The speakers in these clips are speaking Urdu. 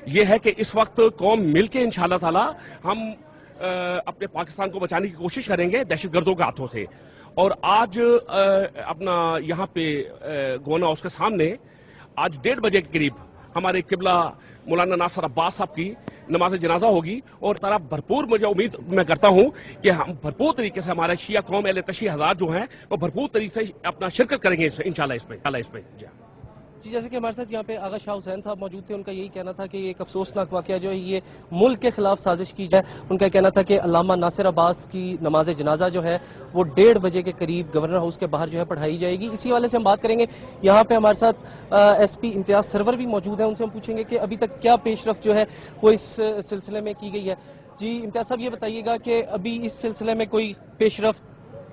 یہ ہے کہ اس وقت قوم مل کے انشاءاللہ تعالی ہم اپنے پاکستان کو بچانے کی کوشش کریں گے دہشت گردوں کے ہاتھوں سے. اور آج اپنا یہاں پہ گورنر ہاؤس کے سامنے آج 1:30 بجے کے قریب ہمارے قبلہ مولانا ناصر عباس صاحب کی نماز جنازہ ہوگی. اور طرح بھرپور مجھے امید میں کرتا ہوں کہ ہم بھرپور طریقے سے ہمارے شیعہ قوم اہل تشیع حضرات جو ہیں وہ بھرپور طریقے سے اپنا شرکت کریں گے انشاءاللہ اس پہ. جی جیسے کہ ہمارے ساتھ یہاں پہ آغا شاہ حسین صاحب موجود تھے، ان کا یہی کہنا تھا کہ یہ ایک افسوسناک واقعہ جو ہے یہ ملک کے خلاف سازش کی جائے. ان کا کہنا تھا کہ علامہ ناصر عباس کی نماز جنازہ جو ہے وہ 1:30 بجے کے قریب گورنر ہاؤس کے باہر جو ہے پڑھائی جائے گی. اسی حوالے سے ہم بات کریں گے. یہاں پہ ہمارے ساتھ ایس پی امتیاز سرور بھی موجود ہیں، ان سے ہم پوچھیں گے کہ ابھی تک کیا پیش رفت جو ہے وہ اس سلسلے میں کی گئی ہے. جی امتیاز صاحب یہ بتائیے گا کہ ابھی اس سلسلے میں کوئی پیش رفت.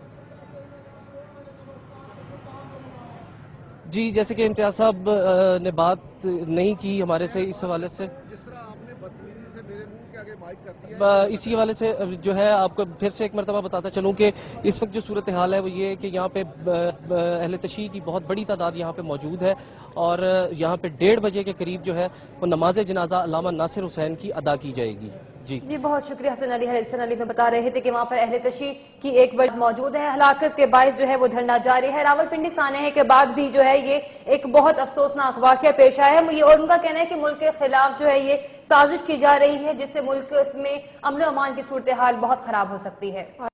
جی جیسے کہ امتیاز صاحب نے بات نہیں کی ہمارے سے اس حوالے سے، جس طرح آپ نے بدتمیزی سے میرے منہ کے آگے مائک کر دیا ہے. اسی حوالے سے جو ہے آپ کو پھر سے ایک مرتبہ بتاتا چلوں کہ اس وقت جو صورتحال ہے وہ یہ ہے کہ یہاں پہ اہل تشیع کی بہت بڑی تعداد یہاں پہ موجود ہے اور یہاں پہ 1:30 بجے کے قریب جو ہے وہ نماز جنازہ علامہ ناصر حسین کی ادا کی جائے گی. جی بہت شکریہ حسن علی میں بتا رہے تھے کہ وہاں پر اہل تشیع کی ایک وجہ موجود ہے. ہلاکت کے باعث جو ہے وہ دھرنا جاری ہے. راولپنڈی سانحے کے بعد بھی جو ہے یہ ایک بہت افسوسناک واقعہ پیش آیا ہے اور ان کا کہنا ہے کہ ملک کے خلاف جو ہے یہ سازش کی جا رہی ہے جس سے ملک میں امن و امان کی صورتحال بہت خراب ہو سکتی ہے.